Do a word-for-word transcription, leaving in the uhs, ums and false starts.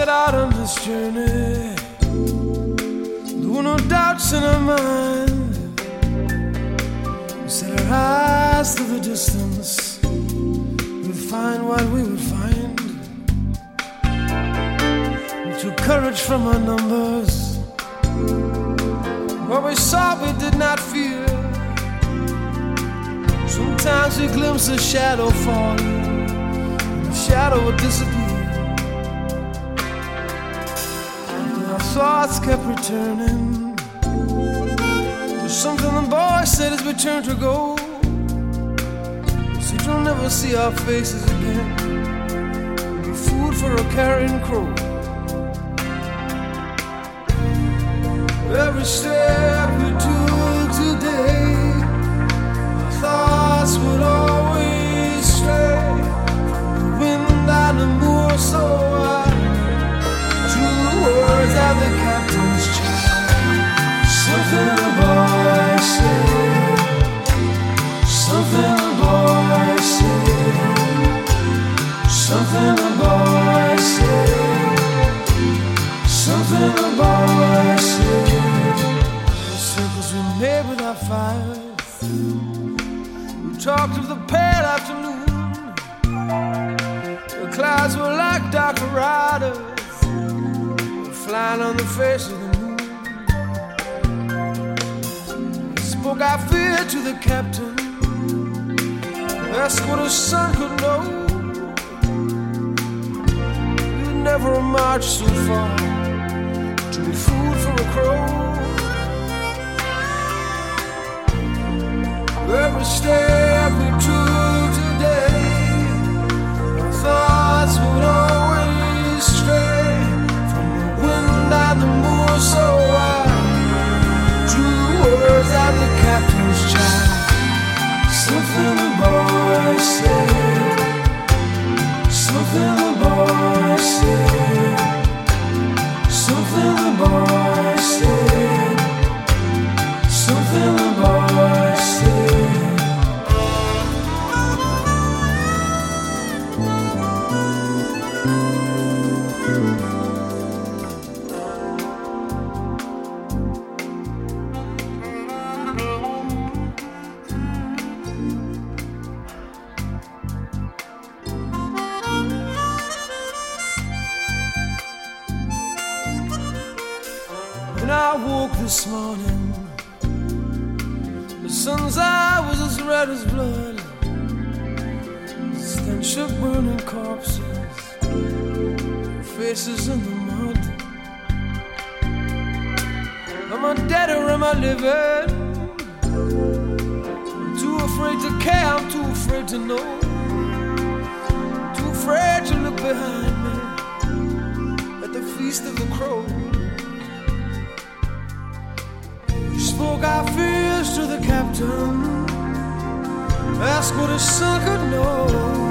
set out on this journey, there were no doubts in our mind. We set our eyes to the distance, we'd find what we would find. We took courage from our numbers, what we saw we did not fear. Sometimes we glimpse a shadow falling, and the shadow would disappear. Thoughts kept returning. There's something the boy said as we turned to go. So you'll never see our faces again. We'll be food for a carrion crow. Every step we took today, our thoughts would always stray. The wind and the moor so wide, words of the captain's child. Something the boy said, something the boy said, something the boy said, something the boy said. The circles we made with our fires, we talked of the pale afternoon. The clouds were like dark riders flying on the face of the moon. He spoke our fear to the captain, asked what his son could know. You'd never march so far to be food for a crow. Every step we took today, our thoughts would always stray. And the moor so wide, true words of the captain's child. Something the boy said, something the boy said, something the boy said, something the boy said. When I woke this morning, the sun's eye was as red as blood. The stench of burning corpses, faces in the mud. Am I dead or am I living? I'm too afraid to care, I'm too afraid to know. Too afraid to look behind me at the feast of the crows. Spoke our fears to the captain, asked what his son could know.